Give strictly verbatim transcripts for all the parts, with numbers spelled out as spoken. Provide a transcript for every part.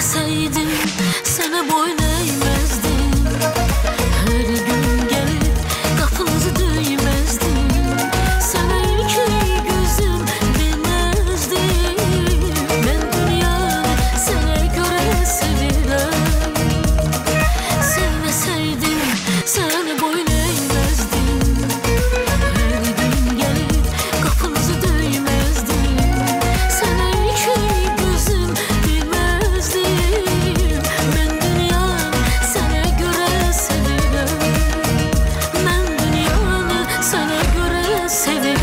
Sevmeseydim sana boyun eğmezdim. Her gün gelip kapınızı döymezdim. Sana iki gözüm demezdim. Ben dünyanı sana göre sevirem. Sevmeseydim sana boyun eğmezdim. Her gün gelip kapınızı döymezdim. Sana iki gözüm demezdim. Ben dünyanı sana göre sevirem. Ben dünyanı sana göre sevirem.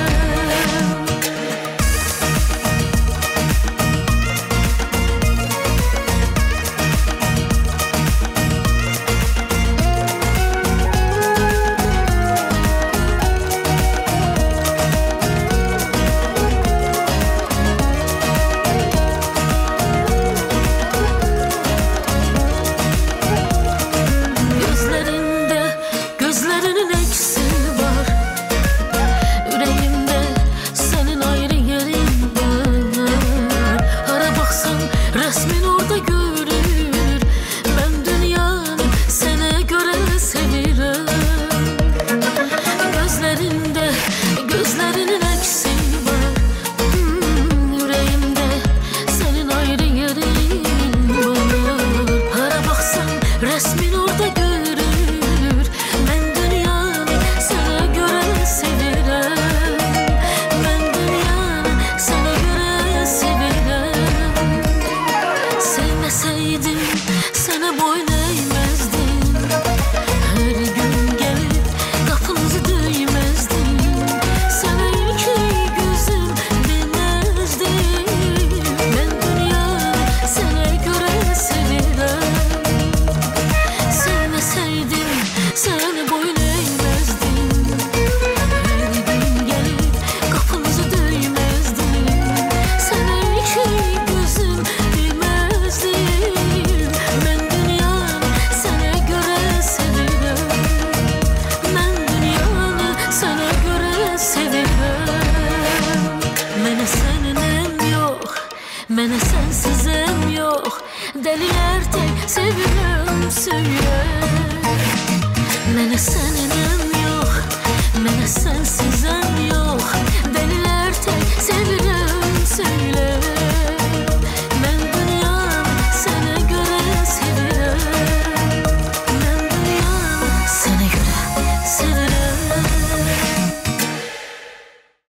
Gözlerinde gözlerinin eksi var. Yüreğimde senin ayrı yerin var. Ara baksan resmin orada görür. Ben dünyanı sana göre sevirem. Gözlerinde gözlerinin eksi var. Hmm, yüreğimde senin ayrı yerin var. Ara baksan resmin orada görür. Ben dünyanı sana göre sevirem. Ben dünyanı sana göre sevirem. Sevmeseydim sana boyun eğmezdim. Her gün gelip kapınızı döymezdim. Sana iki gözüm demezdim. Ben dünyanı sana göre sevirem. Sevmeseydim sana boyun eğmezdim. Her gün gelip kapınızı döymezdim. Sana iki gözüm demezdim. Ben dünyanı sana göre sevirem. Ben dünyanı sana göre sevirem. Mene senin yok, mene sensiz em yok. Deliler tek sevirem söyle. Mene senin em yok, mene sensiz em yok.